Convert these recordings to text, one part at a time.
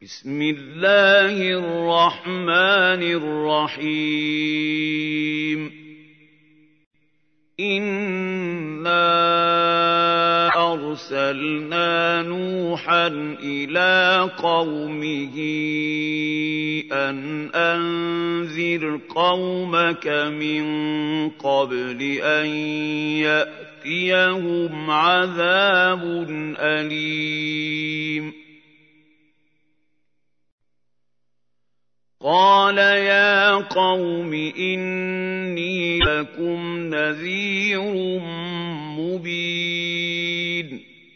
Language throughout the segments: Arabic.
بسم الله الرحمن الرحيم إنا أرسلنا نوحا إلى قومه أن أنذر قومك من قبل أن يأتيهم عذاب أليم قال يا قوم إني لكم نذير مبين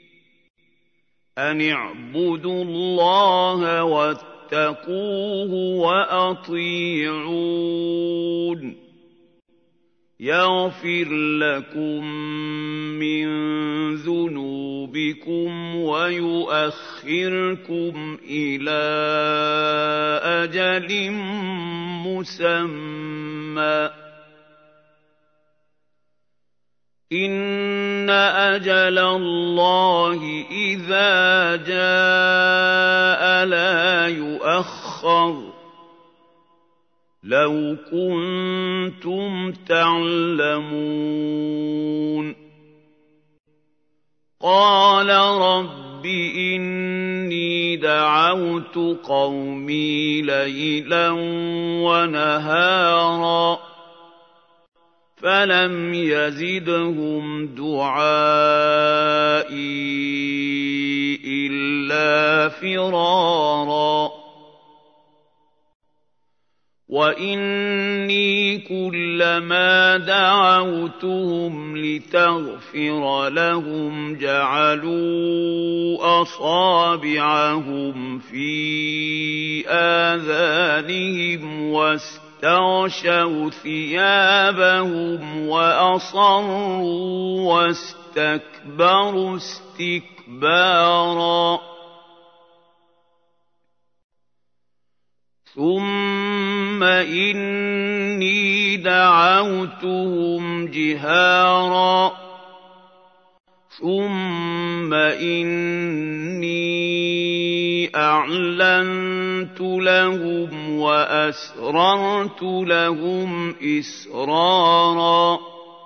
أن اعبدوا الله واتقوه وأطيعون يغفر لكم من ذنوبكم ويؤخركم إلى أجل مسمى إن أجل الله إذا جاء لا يؤخر لو كنتم تعلمون قال رب إني دعوت قومي ليلا ونهارا فلم يزدهم دعائي إلا فرارا وإني كلما دعوتهم لتغفر لهم جعلوا أصابعهم في آذانهم واستغشوا ثيابهم وأصروا واستكبروا استكبارا ثم إني دعوتهم جهارا ثم إني أعلنت لهم وأسررت لهم إسرارا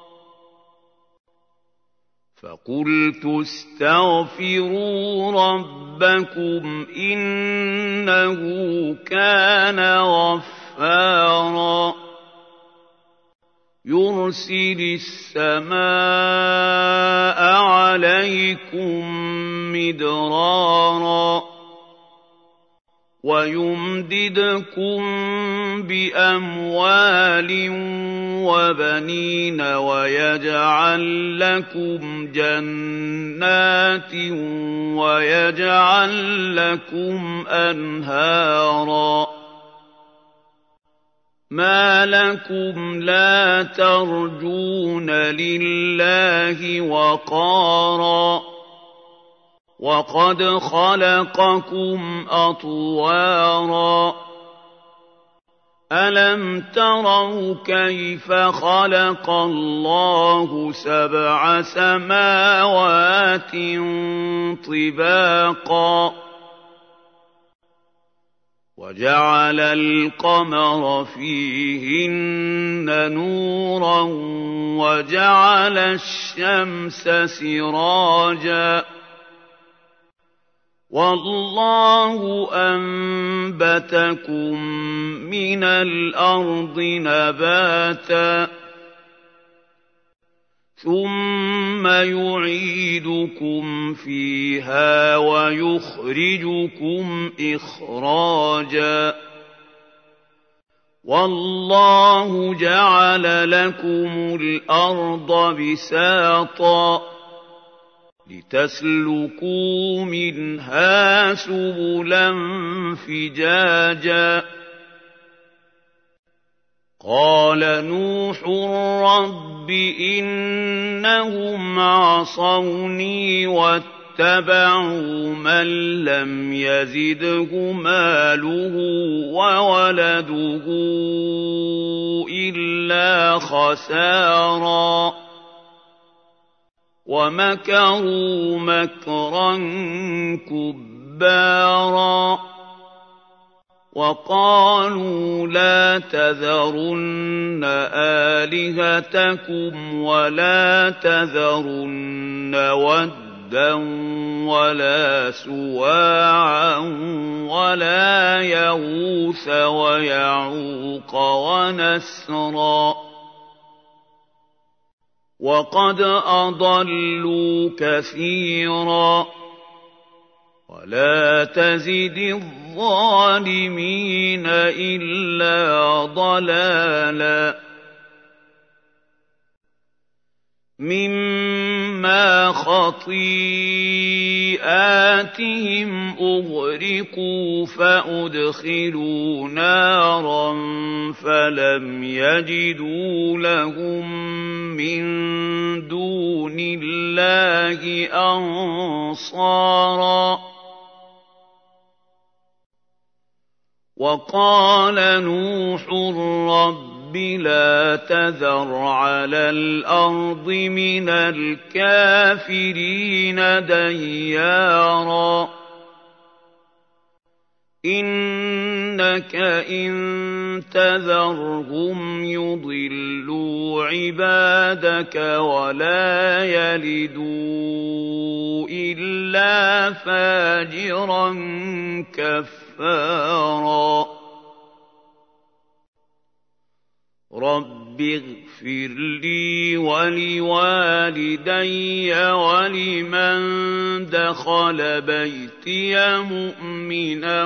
فقلت استغفروا ربكم إنه كان غفارا يرسل السماء عليكم مدرارا ويمددكم بأموال وبنين ويجعل لكم جنات ويجعل لكم أنهارا ما لكم لا ترجون لله وقارا وقد خلقكم أطوارا ألم تروا كيف خلق الله 7 سماوات طباقا وجعل القمر فيهن نورا وجعل الشمس سراجا والله أنبتكم من الأرض نباتا ثم يعيدكم فيها ويخرجكم إخراجا والله جعل لكم الأرض بساطا لتسلكوا منها سبلا فجاجا قال نوح رب إنهم عصوني واتبعوا من لم يزده ماله وولده إلا خسارا ومكروا مكرا كبارا وقالوا لا تذرن آلهتكم ولا تذرن ودا ولا سواعا ولا يغوث ويعوق ونسرا وقد أضلوا كثيرا ولا تزد الظالمين إلا ضلالا مما خطيئاتهم أغرقوا فأدخلوا نارا فلم يجدوا لهم من دون الله أنصارا وقال نوح رب لا تذر على الأرض من الكافرين ديارا إنك إن تذرهم يضلوا عبادك ولا يلدوا إلا فاجرا كفارا رب اغفر لي ولوالدي ولمن دخل بيتي مؤمنا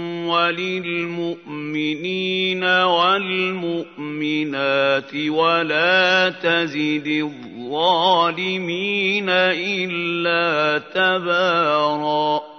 وللمؤمنين والمؤمنات ولا تزد الظالمين إلا تباراً